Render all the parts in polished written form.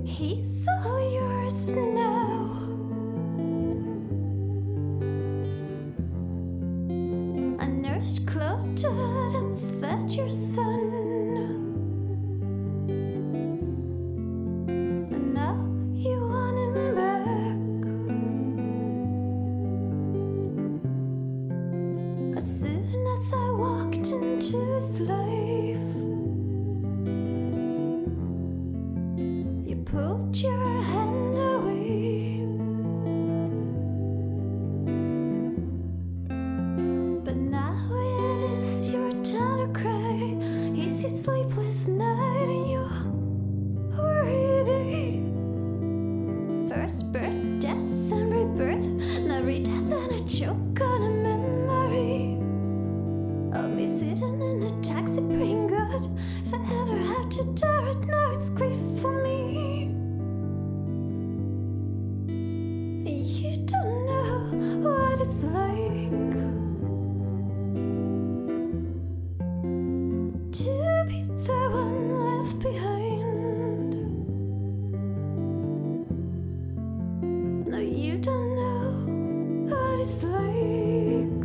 He's all yours now. I nursed, clothed, and fed your son. And now you want him back. As soon as I walked into his life, you pulled your hand away. But now it is your turn to cry. It's your sleepless night and your worried day. First birth, death, and rebirth. Now re-death and a choke on a memory of me sitting in a taxi praying God, if I ever have to die right now, it's grief for me. You don't know what it's like to be the one left behind. No, you don't know what it's like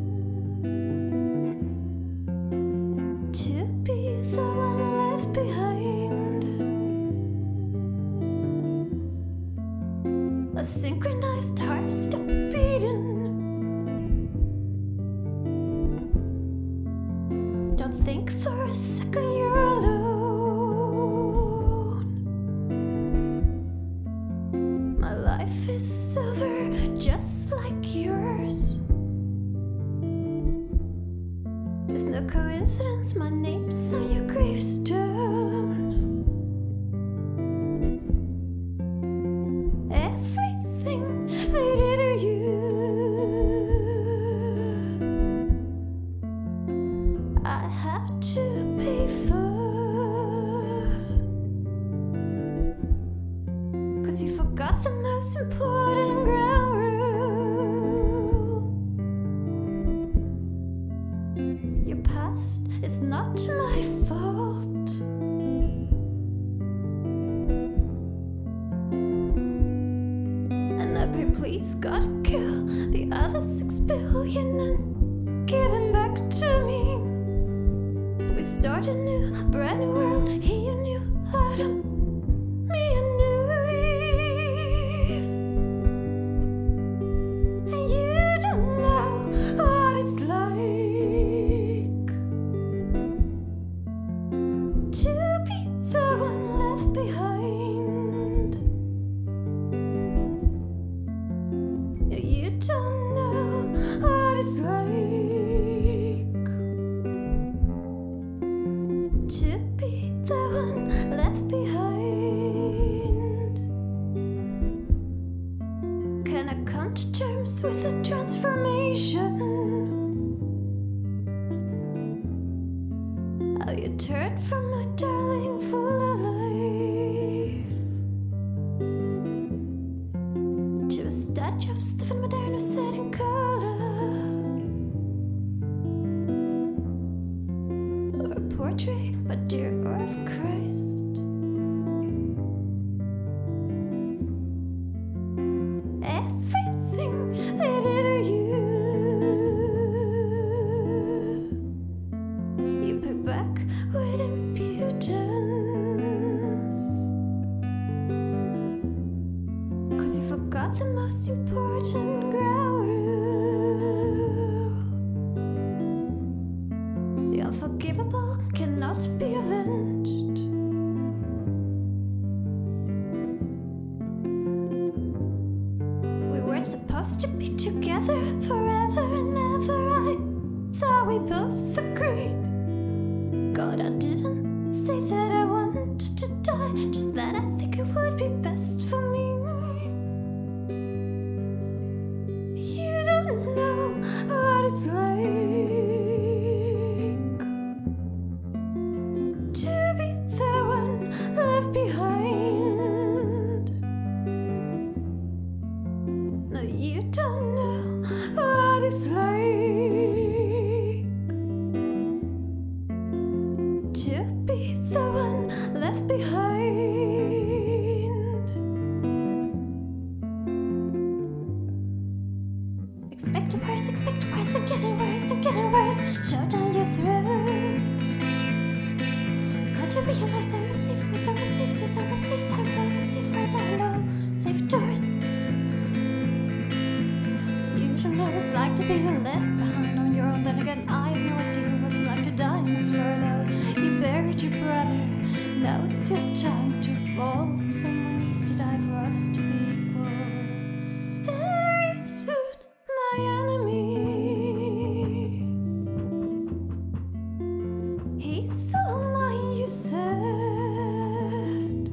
to be the one left behind. A synchronized heart stop beating. Don't think for a second you're alone. My life is over just like yours. It's no coincidence my name's on your gravestone. Everything they did to you, I had to pay for. 'Cause you forgot the most important ground rule. Your past is not my fault. And I pray, please God, kill the other 6 billion and give him back to me. We start a new, brand new world. He a new Adam, me a new Eve. And you don't know what it's like to be the one left behind. You don't know what it's like to be the one left behind. Can I come to terms with the transformation? How you turn from a darling full of life to a statue of Stephen Moderno set in color, or a portrait by dear of Christ. Everything they did to you, you pay back with impudence. 'Cause you forgot the most important ground rule. The unforgivable cannot be avenged. We were supposed to be together forever and ever. I thought we both agreed. God, I didn't say that I wanted to die, just that I think it would be best for me. You don't know what it's like to be the one left behind. No, you don't know what it's like to be the one left behind. it's your time to fall. Someone needs to die for us to be equal. Very soon, my enemy, he's all mine, you said.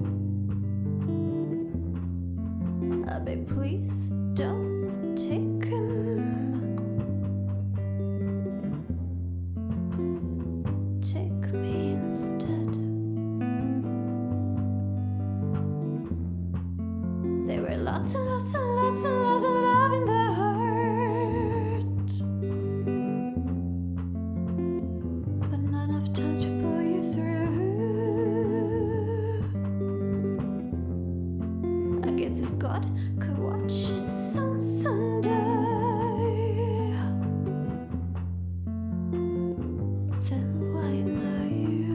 I beg, please don't take him. Take me instead. There were lots and lots and lots and lots of love in the heart, but not enough time to pull you through. I guess if God could watch his son someday, then why not you?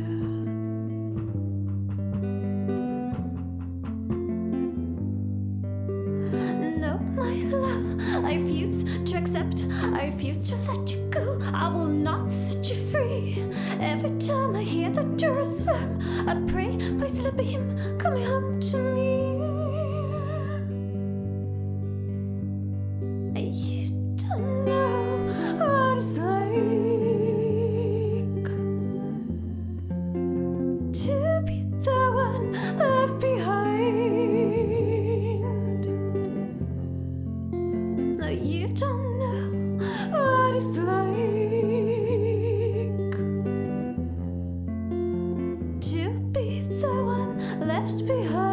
No, my love, I refuse to accept, I refuse to let you go. I will not set you free. Every time I hear the door slam, I pray, please let it be him coming home to me. You don't know what it's like to be the one left behind. No, you don't know what it's like to be the one left behind.